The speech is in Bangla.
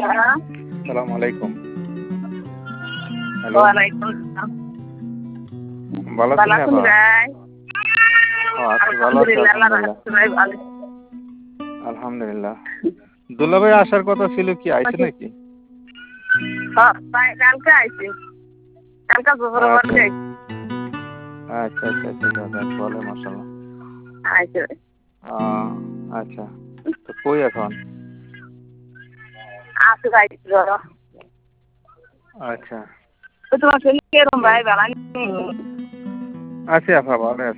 আসসালামু আলাইকুম। হ্যালো, ওয়ালাইকুম আসসালাম। ভালো আছেন ভালো নি আছেন আপা? ভাই? আছি, ভালো আছি আলহামদুলিল্লাহ, আল্লাহর আলহামদুলিল্লাহ। রহমতে ভাই ভালো। আলহামদুলিল্লাহ। দুলাভাই আসার কথা ছিল, কি আইছে নাকি? ভাই কালকে আইছি। কালকে দুপুরে আচ্ছা বাড়ি আইছি। আচ্ছা আচ্ছা আচ্ছা আচ্ছা যাক, বলে মাশাআল্লাহ। আইছে। আহ, আচ্ছা, তো কই এখন? আছে ভাই ধরো। আচ্ছা, তো তোমার ছেলে কিরকম তো ভাই ভালো নেই? আছি আপা, ভালো আছি।